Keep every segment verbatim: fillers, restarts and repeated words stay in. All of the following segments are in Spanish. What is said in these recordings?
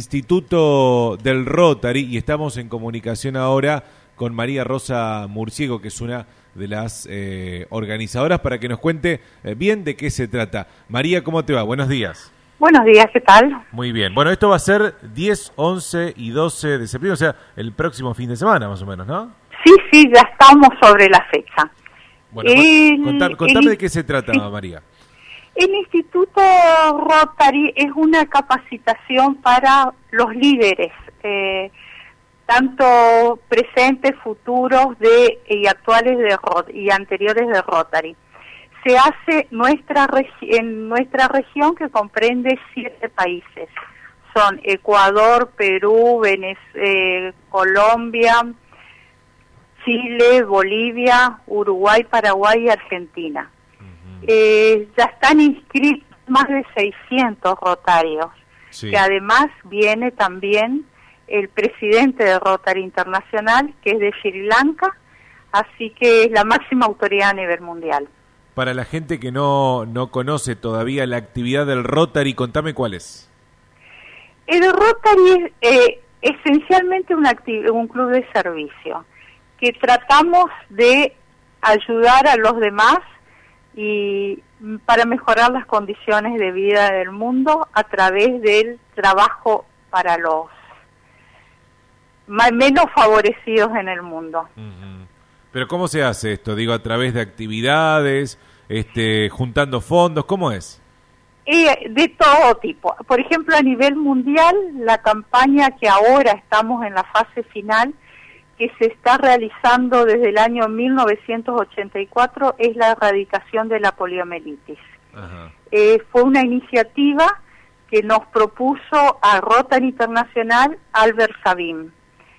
Instituto del Rotary y estamos en comunicación ahora con María Rosa Murciego, que es una de las eh, organizadoras, para que nos cuente eh, bien de qué se trata. María, ¿cómo te va? Buenos días. Buenos días, ¿qué tal? Muy bien. Bueno, esto va a ser diez, once y doce de septiembre, o sea, el próximo fin de semana más o menos, ¿no? Sí, sí, ya estamos sobre la fecha. Bueno, el, contame, contame el, de qué se trata, sí. María. El Instituto Rotary es una capacitación para los líderes, eh, tanto presentes, futuros de y actuales de y anteriores de Rotary. Se hace nuestra en nuestra región, que comprende siete países. Son Ecuador, Perú, Venezuela, eh, Colombia, Chile, Bolivia, Uruguay, Paraguay y Argentina. Uh-huh. eh, ya están inscritos más de seiscientos rotarios, sí. Que además viene también el presidente de Rotary Internacional, que es de Sri Lanka, así que es la máxima autoridad a nivel mundial. Para la gente que no, no conoce todavía la actividad del Rotary, contame cuál es. El Rotary es eh, esencialmente un, un club de servicio, que tratamos de ayudar a los demás y para mejorar las condiciones de vida del mundo a través del trabajo para los más, menos favorecidos en el mundo. Uh-huh. Pero ¿cómo se hace esto? Digo, a través de actividades, este, juntando fondos, ¿cómo es? Eh, de todo tipo. Por ejemplo, a nivel mundial, la campaña que ahora estamos en la fase final, que se está realizando desde el año mil novecientos ochenta y cuatro, es la erradicación de la poliomielitis. Ajá. Eh, fue una iniciativa que nos propuso a Rotary Internacional Albert Sabin.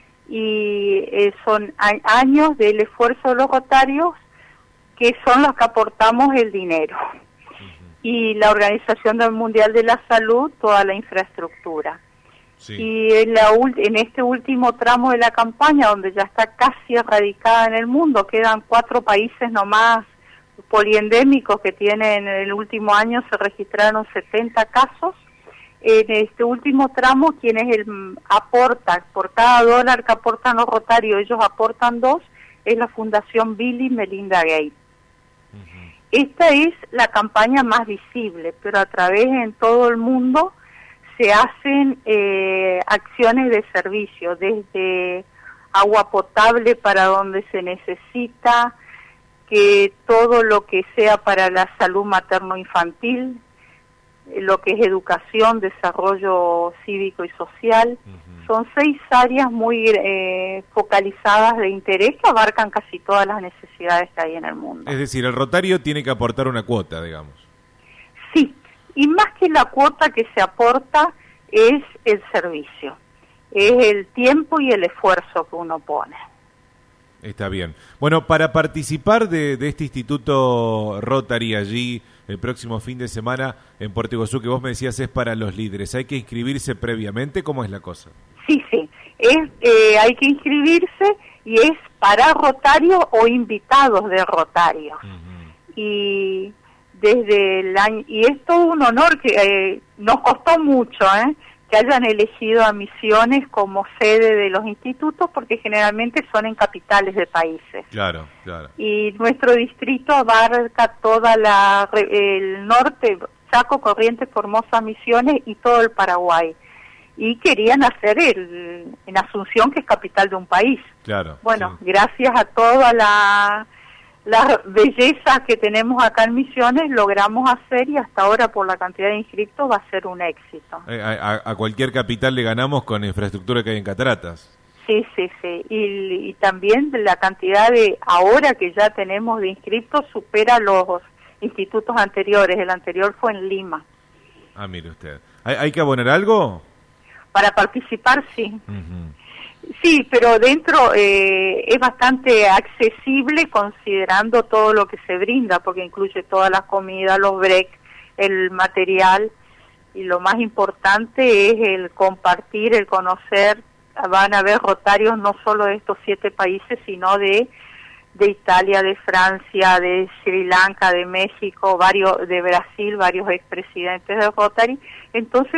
Y eh, son a- años del esfuerzo de los rotarios, que son los que aportamos el dinero. Uh-huh. Y la Organización Mundial de la Salud, toda la infraestructura. Sí. Y en, la, en este último tramo de la campaña, donde ya está casi erradicada en el mundo, quedan cuatro países nomás poliendémicos que tienen, en el último año se registraron setenta casos. En este último tramo, quienes el, aportan, por cada dólar que aportan los rotarios, ellos aportan dos, es la Fundación Bill y Melinda Gates. Uh-huh. Esta es la campaña más visible, pero a través en todo el mundo se hacen eh, acciones de servicio, desde agua potable para donde se necesita, que todo lo que sea para la salud materno-infantil, lo que es educación, desarrollo cívico y social. Uh-huh. Son seis áreas muy eh, focalizadas de interés que abarcan casi todas las necesidades que hay en el mundo. Es decir, el rotario tiene que aportar una cuota, digamos. Sí. Y más que la cuota que se aporta es el servicio, es el tiempo y el esfuerzo que uno pone. Está bien. Bueno, para participar de, de este Instituto Rotary allí el próximo fin de semana en Puerto Iguazú, que vos me decías es para los líderes, ¿hay que inscribirse previamente? ¿Cómo es la cosa? Sí, sí, es, eh, hay que inscribirse y es para rotarios o invitados de rotarios. Uh-huh. Y... desde el año, y es todo un honor que eh, nos costó mucho eh, que hayan elegido a Misiones como sede de los institutos, porque generalmente son en capitales de países. Claro, claro. Y nuestro distrito abarca toda la el norte, Chaco, Corrientes, Formosa, Misiones y todo el Paraguay. Y querían hacer el en Asunción, que es capital de un país. Claro. Bueno, sí. Gracias a toda la las bellezas que tenemos acá en Misiones logramos hacer, y hasta ahora por la cantidad de inscritos va a ser un éxito. Eh, a, a cualquier capital le ganamos con la infraestructura que hay en Cataratas. Sí, sí, sí. Y, y también la cantidad de, ahora que ya tenemos de inscritos, supera los institutos anteriores. El anterior fue en Lima. Ah, mire usted. ¿Hay, hay que abonar algo? Para participar, sí. Uh-huh. Sí, pero dentro eh, es bastante accesible considerando todo lo que se brinda, porque incluye todas las comidas, los breaks, el material, y lo más importante es el compartir, el conocer. Van a haber rotarios no solo de estos siete países, sino de de Italia, de Francia, de Sri Lanka, de México, varios de Brasil, varios expresidentes de Rotary. Entonces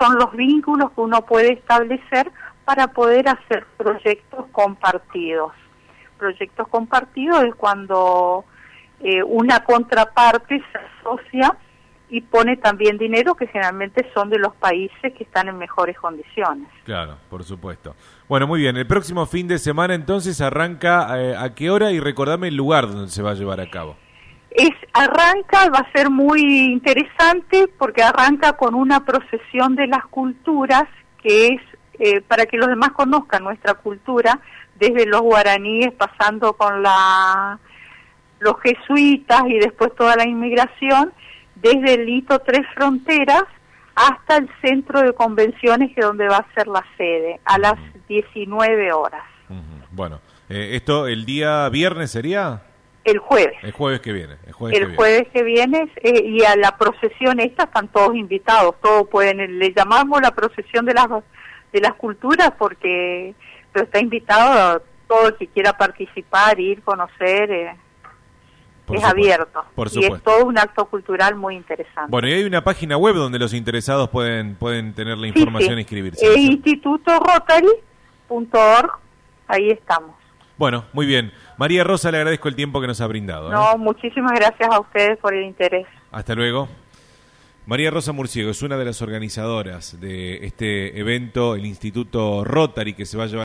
son los vínculos que uno puede establecer para poder hacer proyectos compartidos. Proyectos compartidos es cuando eh, una contraparte se asocia y pone también dinero, que generalmente son de los países que están en mejores condiciones. Claro, por supuesto. Bueno, muy bien. El próximo fin de semana entonces arranca eh, ¿a qué hora? Y recordame el lugar donde se va a llevar a cabo. Es, arranca, va a ser muy interesante porque arranca con una procesión de las culturas, que es eh, para que los demás conozcan nuestra cultura, desde los guaraníes, pasando con la los jesuitas y después toda la inmigración, desde el hito Tres Fronteras hasta el centro de convenciones, que es donde va a ser la sede, a las diecinueve horas. Uh-huh. Bueno, eh, ¿esto el día viernes sería? El jueves. El jueves que viene. El jueves el que jueves viene. que viene, eh, y a la procesión esta están todos invitados, todos pueden, le llamamos la procesión de las de las culturas porque pero está invitado todo el que quiera participar, ir, conocer, eh, por es supuesto, abierto. Por y supuesto. es todo un acto cultural muy interesante. Bueno, y hay una página web donde los interesados pueden pueden tener la información sí, sí. e inscribirse. Eh, instituto rotary punto org, ahí estamos. Bueno, muy bien. María Rosa, le agradezco el tiempo que nos ha brindado. ¿eh? No, muchísimas gracias a ustedes por el interés. Hasta luego. María Rosa Murciego es una de las organizadoras de este evento, el Instituto Rotary, que se va a llevar